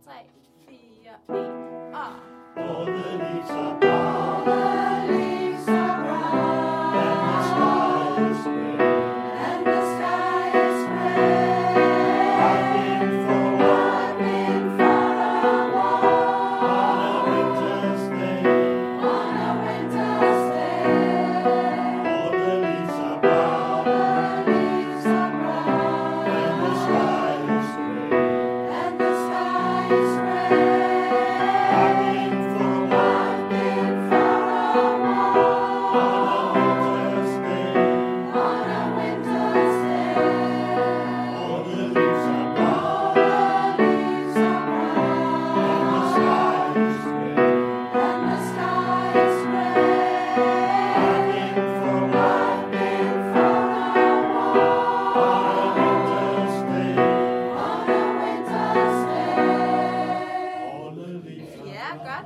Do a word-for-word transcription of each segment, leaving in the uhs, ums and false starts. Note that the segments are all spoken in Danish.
tre, fire, en, og... All the leaves are brown, the leaves are brown, and the sky is gray. and the sky is gray. I've been for a I've been for a walk on a winter's day. on a winter's day. All the leaves are brown, The leaves are brown, and the sky is gray. and the sky is gray. I've been for a walk I've been for a walk on a winter's day. on a winter's day. All the leaves are brown, The leaves are and the brown, sky is gray. and the sky is gray. I've been for a walk I've been for a walk on a winter's day. on a winter's day. All the leaves are Ja, godt.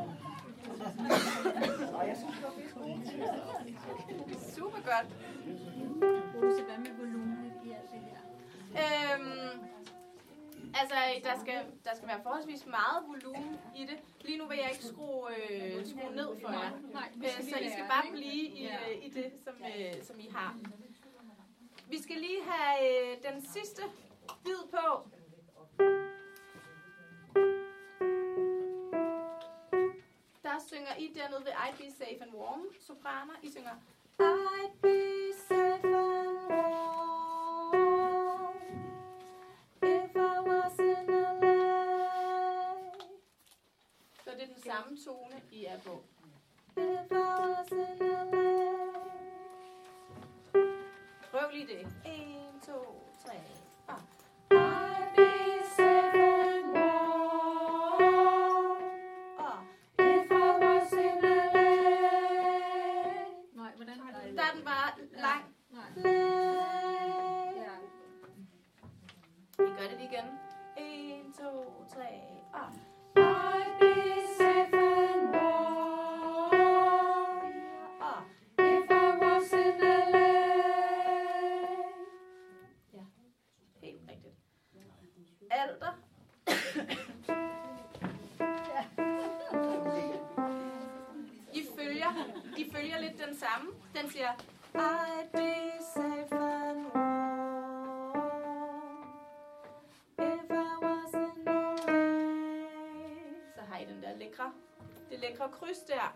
Super godt. Rose, hvad med volumen i alt det her? Øhm, altså, der skal, der skal være forholdsvis meget volumen i det. Lige nu vil jeg ikke skrue, øh, skrue ned for jer. Nej, vi Øh, skal så lige I skal lære, bare ikke? blive i, Ja. øh, i det, som, øh, som I har. Vi skal lige have øh, den sidste bid på. Der synger I dernede ved I'd be safe and warm, sopraner. I synger I'd be safe and warm if I was in L A. Så det er den samme tone, I er på. If I was in L A. Prøv lige det. en, to, tre, og I'd be safe and warm. Og If I was in L A. Nej, hvordan har der er den bare lang. Nej. Ja. Vi gør det lige igen. en, to, tre, og I'd be safe and warm og if I was in L A. ja. Helt rigtigt. Alter. I følger, de følger lidt den samme. Den siger I'd be safe and warm if I was in L A. Så har I den der lækre, det lækre kryds der.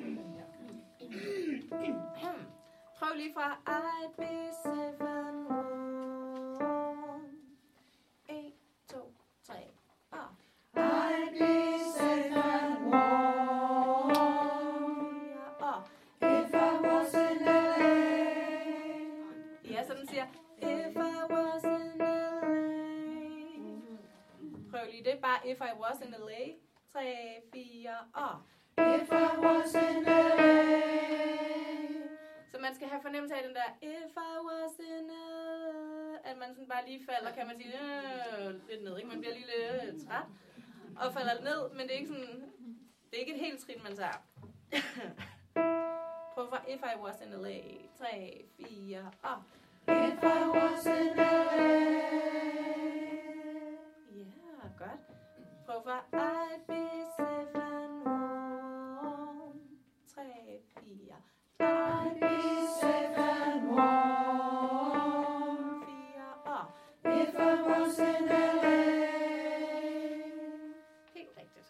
Prøv lige fra I'd be safe and warm. en, to, tre, og I'd be safe and warm fire, og if I was in L A. ja, så den siger if I was in L A. Prøv lige det, bare if I was in L A. tre, fire, og If I was in L A. så man skal have fornemmelse af den der if I was in L A. At man sådan bare lige falder, kan man sige øh, lidt ned, ikke? Man bliver lige lidt øh, træt og falder ned, men det er ikke sådan, det er ikke et helt trin, man tager. Prøv fra if I was in L A. tre, fire, og If I was in L A. ja, godt. Prøv fra I'd be safe and warm. tre, fire. I'd be safe and warm fire, og if I was in L A. helt rigtigt.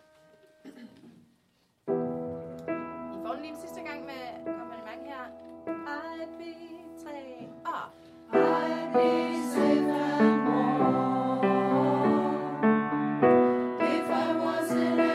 I får den lige en sidste gang med akkompagnement her. I'd be tre, og I'd be safe and warm if I was in L A.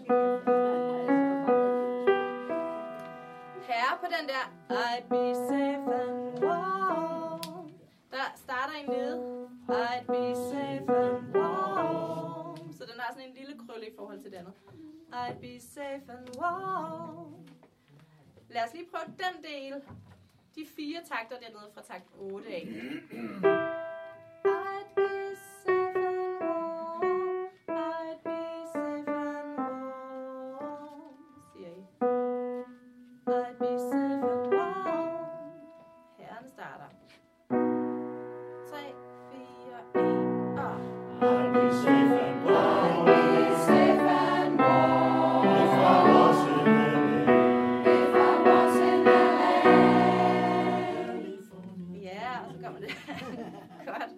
Her på den der I'd be safe and warm, der starter en nede. I'd be safe and warm. Så den har sådan en lille krølle i forhold til det andet. I'd be safe and warm. Lad os lige prøve den del. De fire takter dernede fra takt otte af. I'd be safe and warm. I'd be safe and warm. Siger I. I'd be safe and warm. Herren starter. tre, fire, en, og... I'd be safe and warm. I'd be safe and warm. If I was in L A. If I was in L A. Ja, og så kommer det. Godt.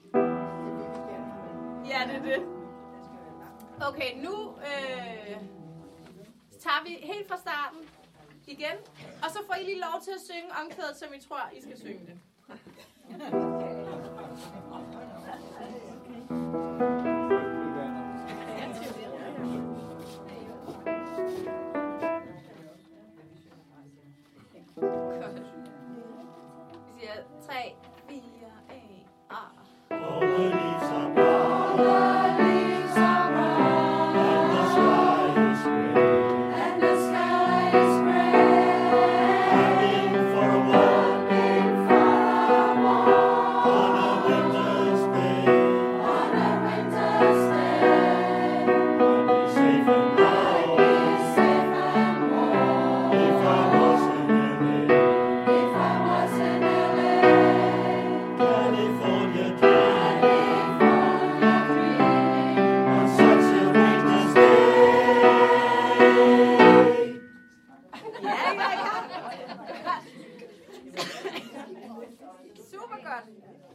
Ja, det er det. Okay, nu øh, tager vi helt fra starten igen, og så får I lige lov til at synge omkvædet, som I tror, I skal synge det. Godt. Vi siger tre, fire, en, og... All the leaves are brown, The leaves are brown, and the sky is gray. and the sky is gray. I've been for a walk Been for a walk on a winter's day. on a winter's day. I'd be safe and warm Be safe and warm. if I was in L A. If I was in L A. California dreaming California dreaming on such a winter's day. Ja, ja, ja. Super godt.